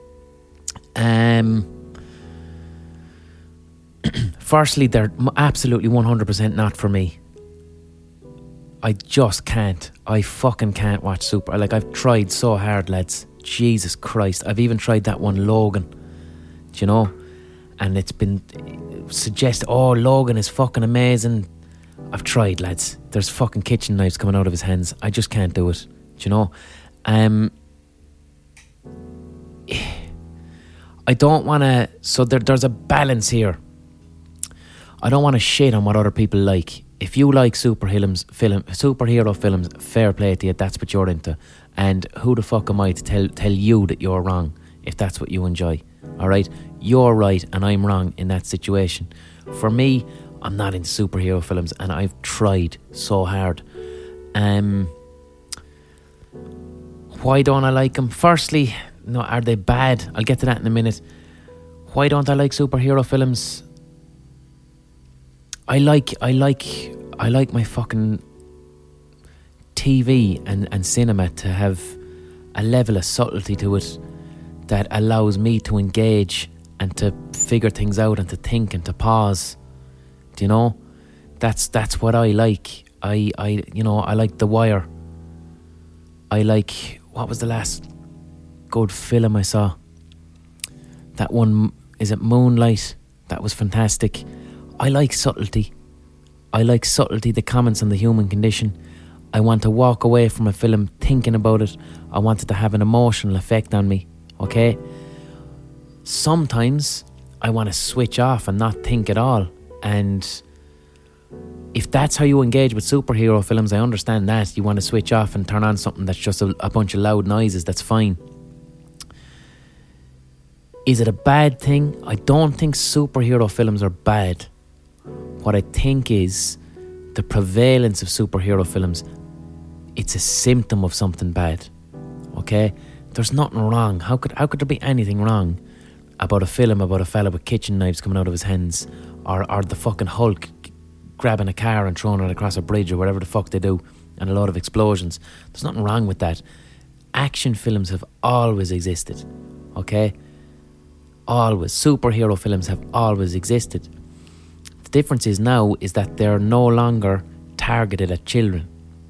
Firstly, they're absolutely 100% not for me. I just can't. I fucking can't watch Like, I've tried so hard, lads. Jesus Christ. I've even tried that one, Logan. Do you know? And it's been suggested, oh, Logan is fucking amazing. I've tried, lads. There's fucking kitchen knives coming out of his hands. I just can't do it. Do you know? I don't want to... So there's a balance here. I don't want to shit on what other people like. If you like superhero films, fair play to you. That's what you're into. And who the fuck am I to tell you that you're wrong if that's what you enjoy? Alright? You're right and I'm wrong in that situation. For me, I'm not into superhero films, and I've tried so hard. Why don't I like them? Firstly, no, are they bad? I'll get to that in a minute. Why don't I like superhero films? I like my fucking TV and cinema to have a level of subtlety to it that allows me to engage and to figure things out and to think and to pause. Do you know? That's what I like. I like The Wire. I like, what was the last good film I saw? That one, is it Moonlight? That was fantastic. I like subtlety. The comments on the human condition. I want to walk away from a film thinking about it. I want it to have an emotional effect on me. Okay? Sometimes I want to switch off and not think at all. And if that's how you engage with superhero films, I understand that. You want to switch off and turn on something that's just a bunch of loud noises. That's fine. Is it a bad thing? I don't think superhero films are bad. What I think is the prevalence of superhero films, it's a symptom of something bad. Okay? There's nothing wrong. How could there be anything wrong about a film about a fella with kitchen knives coming out of his hands, or the fucking Hulk grabbing a car and throwing it across a bridge, or whatever the fuck they do, and a lot of explosions? There's nothing wrong with that. Action films have always existed. Okay? Always. Superhero films have always existed. The difference is now is that they're no longer targeted at children.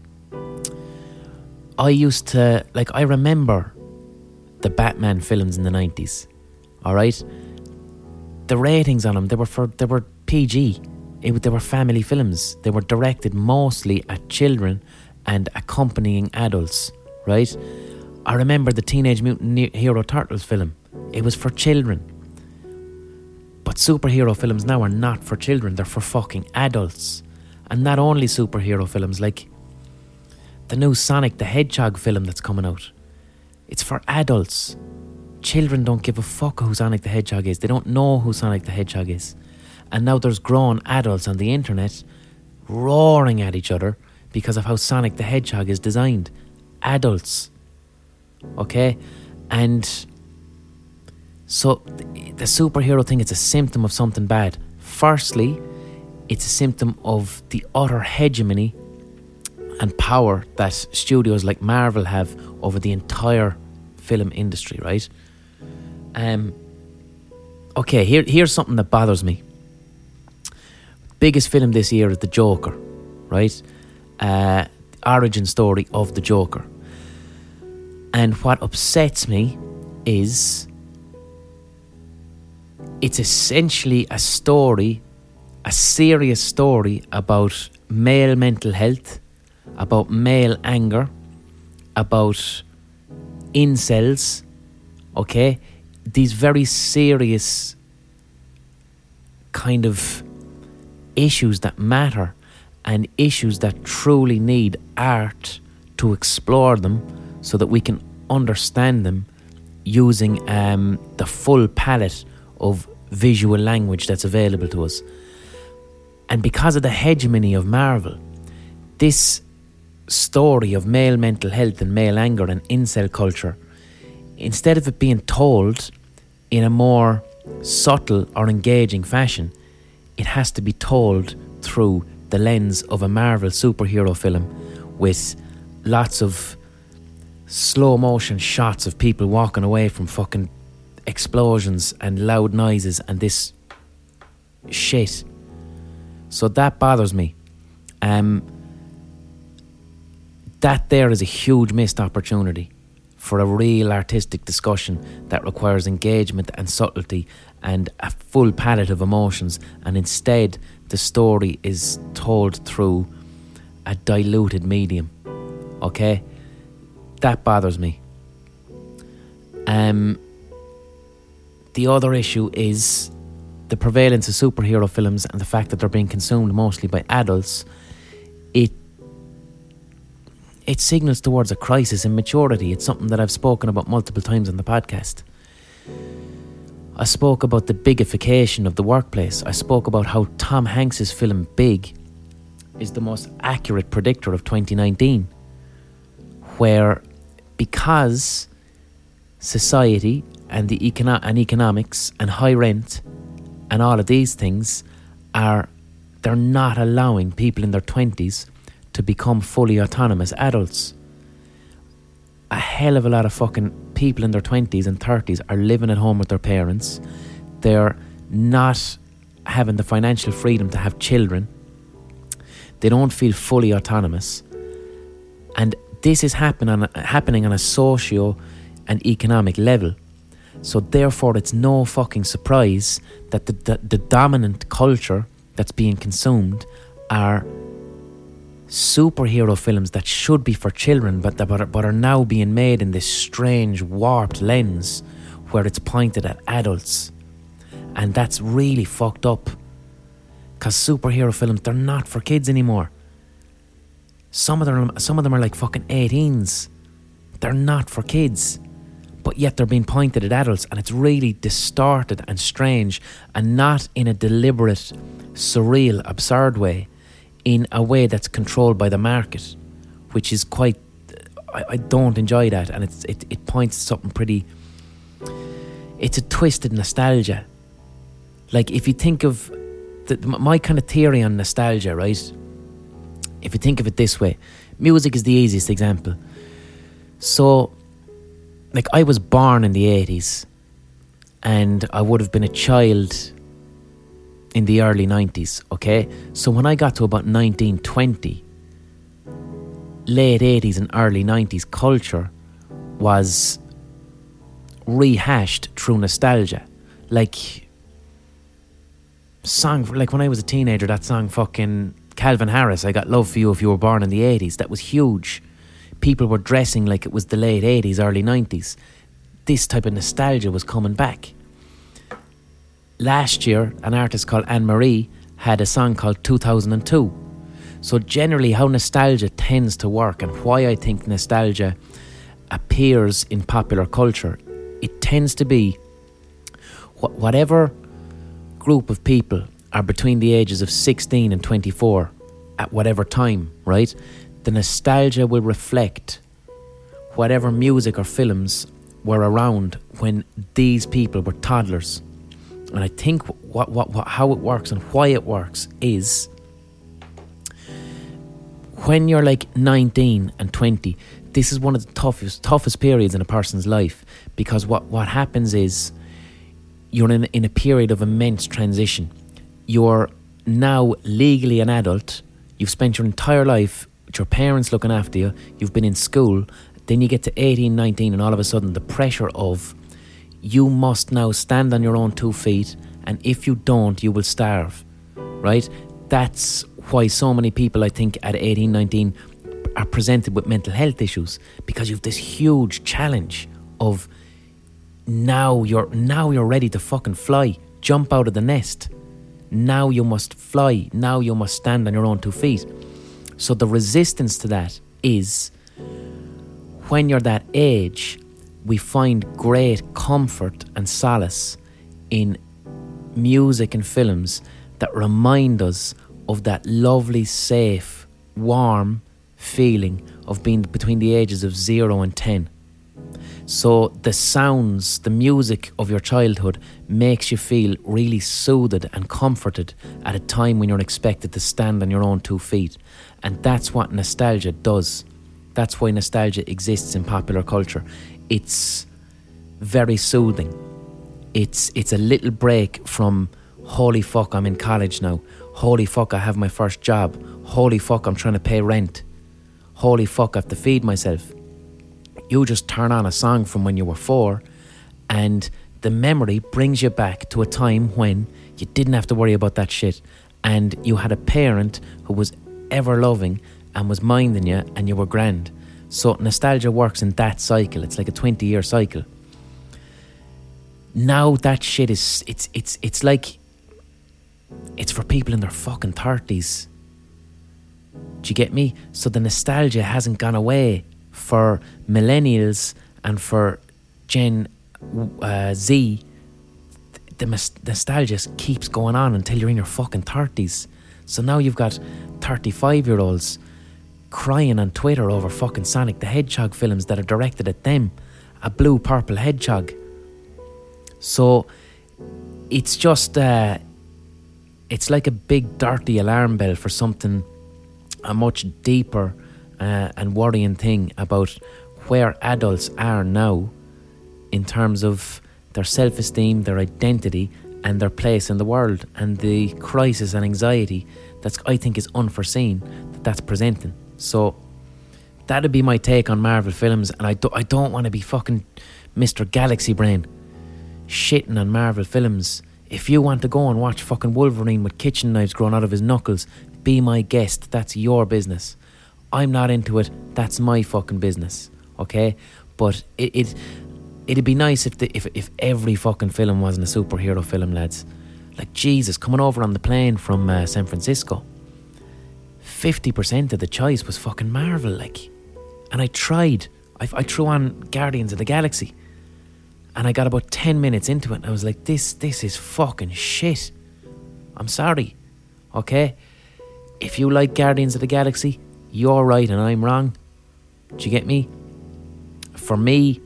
I remember the Batman films in the 90s. Alright? The ratings on them, they were PG. They were family films. They were directed mostly at children and accompanying adults. Right? I remember the Teenage Mutant Hero Turtles film. It was for children. But superhero films now are not for children. They're for fucking adults. And not only superhero films, like the new Sonic the Hedgehog film that's coming out. It's for adults. Children don't give a fuck who Sonic the Hedgehog is. They don't know who Sonic the Hedgehog is. And now there's grown adults on the internet roaring at each other because of how Sonic the Hedgehog is designed. Adults. Okay? And so the superhero thing is a symptom of something bad. Firstly, it's a symptom of the utter hegemony and power that studios like Marvel have over the entire film industry, right? Okay, here's something that bothers me. Biggest film this year is The Joker, right? Origin story of the Joker. And what upsets me is it's essentially a story, a serious story about male mental health, about male anger, about incels, okay? These very serious kind of issues that matter and issues that truly need art to explore them so that we can understand them using the full palette of visual language that's available to us. And because of the hegemony of Marvel, this story of male mental health and male anger and incel culture, instead of it being told in a more subtle or engaging fashion, it has to be told through the lens of a Marvel superhero film with lots of slow motion shots of people walking away from fucking explosions and loud noises and this shit. So that bothers me. That there is a huge missed opportunity for a real artistic discussion that requires engagement and subtlety and a full palette of emotions, and instead the story is told through a diluted medium. Okay? That bothers me. The other issue is the prevalence of superhero films and the fact that they're being consumed mostly by adults. It signals towards a crisis in maturity. It's something that I've spoken about multiple times on the podcast. I spoke about the bigification of the workplace. I spoke about how Tom Hanks's film Big is the most accurate predictor of 2019, where because society and the economics and high rent and all of these things they're not allowing people in their 20s to become fully autonomous adults. A hell of a lot of fucking people in their 20s and 30s are living at home with their parents. They're not having the financial freedom to have children. They don't feel fully autonomous. And this is happening on a socio and economic level. So therefore it's no fucking surprise that the dominant culture that's being consumed are superhero films that should be for children but are now being made in this strange warped lens where it's pointed at adults. And that's really fucked up, because superhero films, they're not for kids anymore. Some of them are like fucking 18s. They're not for kids, but yet they're being pointed at adults, and it's really distorted and strange, and not in a deliberate, surreal, absurd way, in a way that's controlled by the market, which is quite... I don't enjoy that, and it points to something pretty... It's a twisted nostalgia. Like, if you think of... my kind of theory on nostalgia, right? If you think of it this way, music is the easiest example. So, like, I was born in the 80s, and I would have been a child in the early 90s, okay? So when I got to about 1920, late 80s and early 90s culture was rehashed through nostalgia. Like when I was a teenager, that song fucking Calvin Harris, I Got Love For You If You Were Born in the 80s, that was huge. People were dressing like it was the late 80s, early 90s. This type of nostalgia was coming back. Last year, an artist called Anne-Marie had a song called 2002. So generally how nostalgia tends to work, and why I think nostalgia appears in popular culture, it tends to be whatever group of people are between the ages of 16 and 24 at whatever time, right? The nostalgia will reflect whatever music or films were around when these people were toddlers. And I think how it works and why it works is when you're like 19 and 20, this is one of the toughest periods in a person's life, because what happens is you're in a period of immense transition. You're now legally an adult. You've spent your entire life with your parents looking after you. You've been in school. Then you get to 18, 19, and all of a sudden the pressure of you must now stand on your own 2 feet, and if you don't, you will starve, right? That's why so many people, I think, at 18, 19 are presented with mental health issues, because you have this huge challenge of now you're ready to fucking fly, jump out of the nest. Now you must fly. Now you must stand on your own 2 feet. So the resistance to that is, when you're that age, we find great comfort and solace in music and films that remind us of that lovely, safe, warm feeling of being between the ages of 0 and 10. So the sounds, the music of your childhood makes you feel really soothed and comforted at a time when you're expected to stand on your own 2 feet. And that's what nostalgia does. That's why nostalgia exists in popular culture. It's very soothing. It's a little break from, holy fuck, I'm in college now. Holy fuck, I have my first job. Holy fuck, I'm trying to pay rent. Holy fuck, I have to feed myself. You just turn on a song from when you were 4, and the memory brings you back to a time when you didn't have to worry about that shit, and you had a parent who was ever loving and was minding you, and you were grand. So nostalgia works in that cycle. It's like a 20-year cycle. Now that shit is, it's like, it's for people in their fucking 30s. Do you get me? So the nostalgia hasn't gone away for millennials and for Gen Z. The nostalgia keeps going on until you're in your fucking 30s. So now you've got 35-year-olds crying on Twitter over fucking Sonic the Hedgehog films that are directed at them. A blue purple hedgehog. So it's just it's like a big dirty alarm bell for something, a much deeper and worrying thing about where adults are now in terms of their self-esteem, their identity and their place in the world, and the crisis and anxiety that's, I think, is unforeseen that's presenting. So that'd be my take on Marvel films, and I don't want to be fucking Mr. Galaxy Brain shitting on Marvel films. If you want to go and watch fucking Wolverine with kitchen knives growing out of his knuckles, be my guest. That's your business. I'm not into it. That's my fucking business. Okay? But it'd be nice if every fucking film wasn't a superhero film, lads. Like, Jesus, coming over on the plane from San Francisco, 50% of the choice was fucking Marvel, like. And I tried. I threw on Guardians of the Galaxy, and I got about 10 minutes into it, and I was like, this is fucking shit. I'm sorry. Okay? If you like Guardians of the Galaxy, you're right and I'm wrong. Do you get me? For me,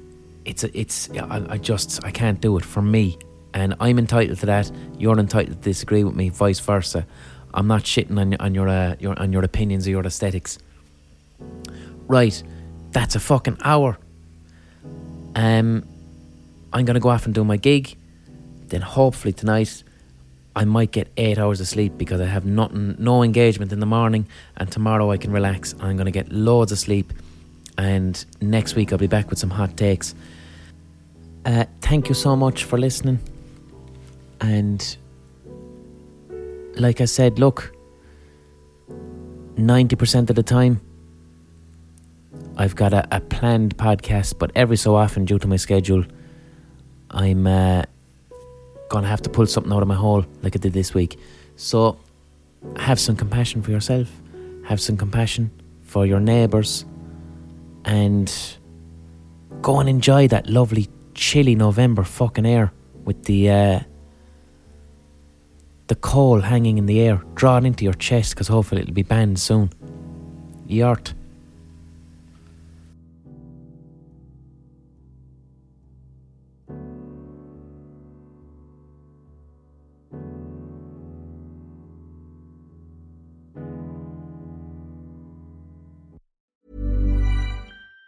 I can't do it for me, and I'm entitled to that. You're entitled to disagree with me, vice versa. I'm not shitting on your opinions or your aesthetics. Right, that's a fucking hour. I'm gonna go off and do my gig. Then hopefully tonight I might get 8 hours of sleep, because I have no engagement in the morning, and tomorrow I can relax. I'm gonna get loads of sleep, and next week I'll be back with some hot takes. Thank you so much for listening, and like I said, look, 90% of the time I've got a planned podcast, but every so often, due to my schedule, I'm gonna have to pull something out of my hole like I did this week. So have some compassion for yourself, have some compassion for your neighbours, and go and enjoy that lovely chilly November fucking air with the coal hanging in the air. Draw it into your chest, because hopefully it'll be banned soon. Yart.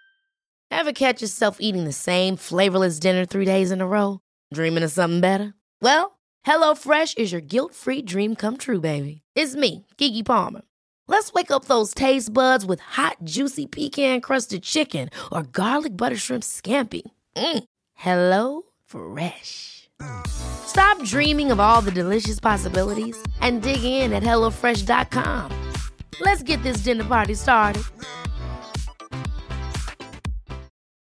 Ever catch yourself eating the same flavorless dinner 3 days in a row? Dreaming of something better? Well, HelloFresh is your guilt-free dream come true, baby. It's me, Keke Palmer. Let's wake up those taste buds with hot, juicy pecan-crusted chicken or garlic butter shrimp scampi. Hello Fresh. Stop dreaming of all the delicious possibilities and dig in at HelloFresh.com. Let's get this dinner party started.